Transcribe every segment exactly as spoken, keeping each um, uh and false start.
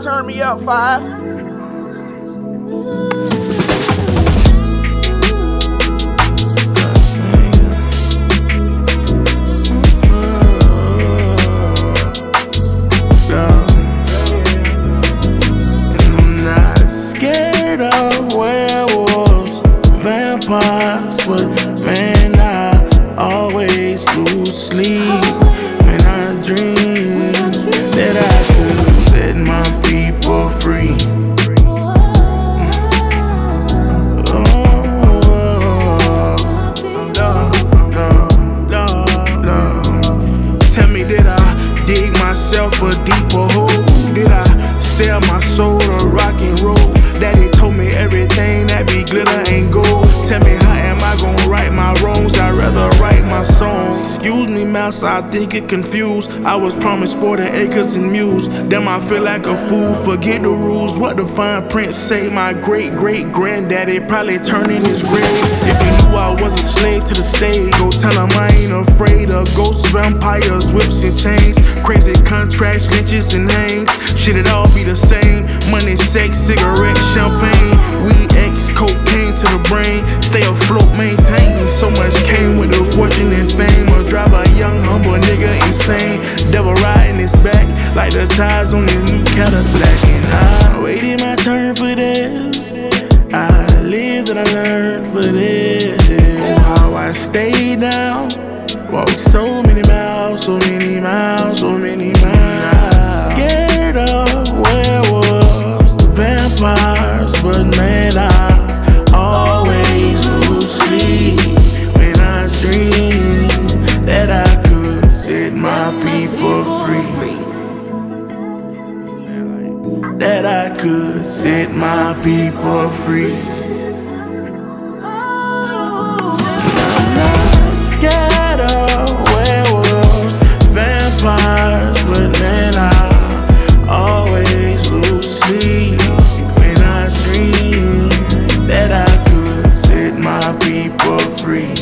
turn me up, five. But man, I always lose sleep when I dream that I could set my people free. Oh, Lord, Lord, Lord. Tell me, did I dig myself a deeper hole? Did I sell my soul to rock and roll? Daddy told me everything that be glitter ain't gold. Tell me, how am I gonna right my wrongs? I'd rather write my songs. Excuse me, mouse, I think it confused. I was promised forty acres and mules. Damn, I feel like a fool. Forget the rules. What the fine print say? My great great granddaddy probably turning his grave. If he knew I was a slave to the stage, go tell him I ain't afraid of ghosts, vampires, whips and chains, crazy contracts, lynches and hangs. Shit, it all be the same. Money, sex, cigarettes, champagne, weed, X, cocaine to the brain. Stay afloat, maintain. So much came with the fortune and fame. Or drive a young, humble nigga insane. Devil riding his back like the tires on his new Cadillac. And I waited my turn for this. I lived and I learned for this. Oh, how I stayed down. Walked so many miles, so many miles, so many miles. Scared of werewolves, vampires, but man, I always lose sleep when I dream that I could set my people free. That I could set my people free. I'm not scared of werewolves, vampires, but man, I always lose sleep when I dream that I could set my people free.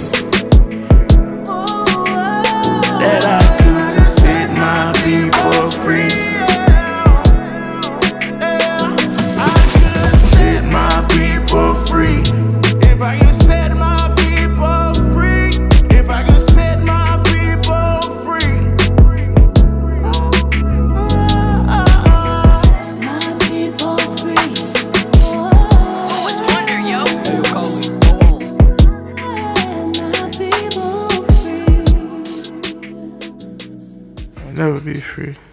That I could set my people free. Set my people free. If I can set my people free. If I can set my people free. My people free. Oh, it's Wonder, yo. Hey, yo, Kobe, go on. My people free. I'll never be free.